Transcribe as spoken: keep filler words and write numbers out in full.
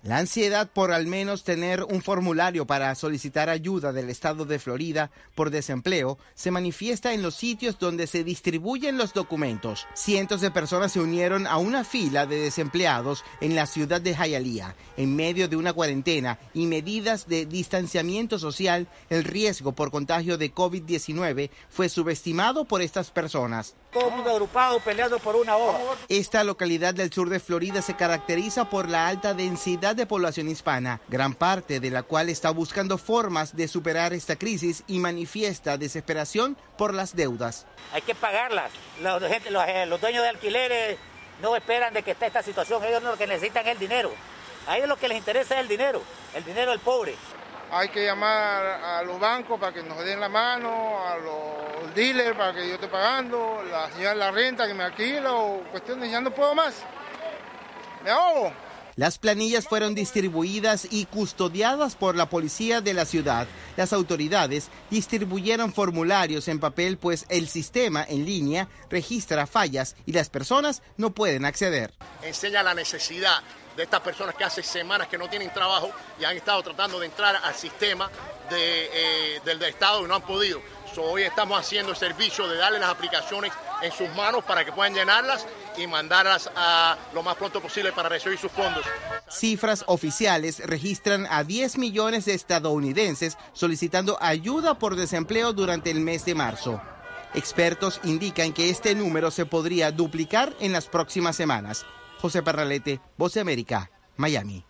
La ansiedad por al menos tener un formulario para solicitar ayuda del estado de Florida por desempleo se manifiesta en los sitios donde se distribuyen los documentos. Cientos de personas se unieron a una fila de desempleados en la ciudad de Hialeah. En medio de una cuarentena y medidas de distanciamiento social, el riesgo por contagio de COVID diecinueve fue subestimado por estas personas. Todo el mundo agrupado peleando por una hoja. Esta localidad del sur de Florida se caracteriza por la alta densidad de población hispana, gran parte de la cual está buscando formas de superar esta crisis y manifiesta desesperación por las deudas. Hay que pagarlas. Los, los, los dueños de alquileres no esperan de que esté esta situación. Ellos lo que necesitan es el dinero. A ellos lo que les interesa es el dinero, el dinero del pobre. Hay que llamar a los bancos para que nos den la mano, a los dealers para que yo esté pagando, la señora de la renta que me alquila o cuestiones, ya no puedo más. Me ahogo. Las planillas fueron distribuidas y custodiadas por la policía de la ciudad. Las autoridades distribuyeron formularios en papel, pues el sistema en línea registra fallas y las personas no pueden acceder. Enseña la necesidad de estas personas que hace semanas que no tienen trabajo y han estado tratando de entrar al sistema de, eh, del Estado y no han podido. So, hoy estamos haciendo el servicio de darle las aplicaciones en sus manos para que puedan llenarlas y mandarlas a lo más pronto posible para recibir sus fondos. Cifras oficiales registran a diez millones de estadounidenses solicitando ayuda por desempleo durante el mes de marzo. Expertos indican que este número se podría duplicar en las próximas semanas. José Parralete, Voz de América, Miami.